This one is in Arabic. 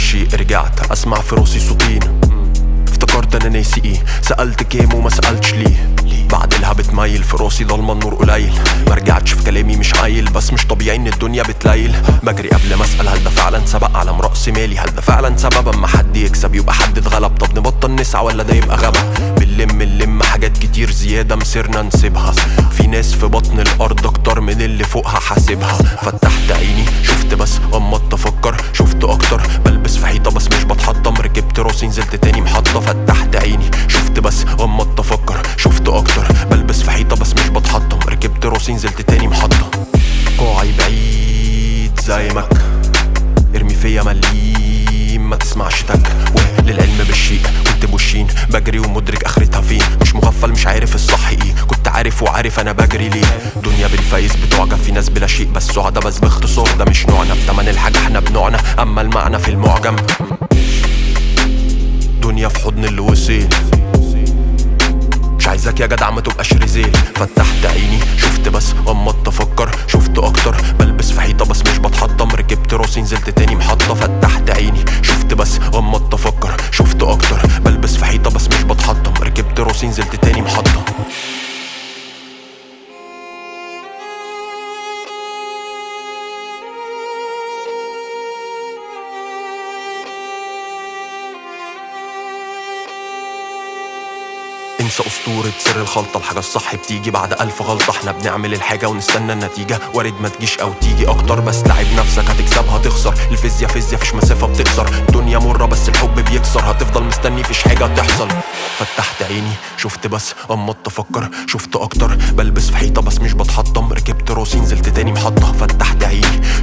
بالشيء رجعت اسمع في راسي صوتين، افتكرت انا ناسي ايه، سألت كام وما سألتش ليه. بعد الهبت مايل في راسي ضلمة النور قليل، مرجعتش في كلامي مش عايل، بس مش طبيعي ان الدنيا بتليل. بجري قبل ما اسأل هل ده فعلا سبق على رأس مالي، هل ده فعلا سبب اما حد يكسب يبقى حد اتغلب. طب نبطل نسعى ولا ده يبقى غبا؟ بنلم حاجات كتير زيادة مسيرنا نسيبها، في ناس في بطن الارض اكتر من اللي فوقها حاسبها. فتحت عيني شفت بس اما افكر، شفت اكتر بلبس في حيطة بس مش بتحطم، ركبت راسي نزلت تاني محطة. فتحت عيني شفت بس اما افكر، شفت اكتر بلبس في حيطة بس مش بتحطم، ركبت راسي نزلت تاني محطة. قاعي بعيد زي مكة، ارمي فيا مليم ما تسمعش تك. وللعلم بالشيء كنت بوشين بجري ومدرك اخرتها فين، مش مغفل مش عارف الصح ايه، كنت عارف وعارف انا بجري ليه. دنيا بالفايز بتعجب في ناس بلا شيء بس سعدة، بس باختصار ده مش نوعنا، بتمن الحاجة احنا بنوعنا اما المعنى في المعجم. دنيا في حضن اللي وصل، مش عايزك يا جدع ما تبقاش رزيل. فتحت عيني شفت بس اما افكر، شفت اكتر بلبس في حيطة بس مش بتحطم، ركبت راسي نزلت تاني محطة. فتحت عيني شفت بس اما افكر، شفت اكتر بلبس في حيطة بس مش بتحطم، ركبت راسي نزلت تاني محطة. انسى اسطورة سر الخلطة، الحاجة الصح بتيجي بعد 1000 غلطة. احنا بنعمل الحاجة ونستنى النتيجة، وارد ما تجيش او تيجي اكتر، بس تعب نفسك هتكسبها تخسر. الفيزياء فيزياء فيش مسافة بتكسر، الدنيا مرة بس الحب بيكسر، هتفضل مستني فيش حاجة تحصل. فتحت عيني شفت بس اما افكر، شفت اكتر بلبس في حيطة بس مش بتحطم، ركبت راسي نزلت تاني محطة. فتحت عيني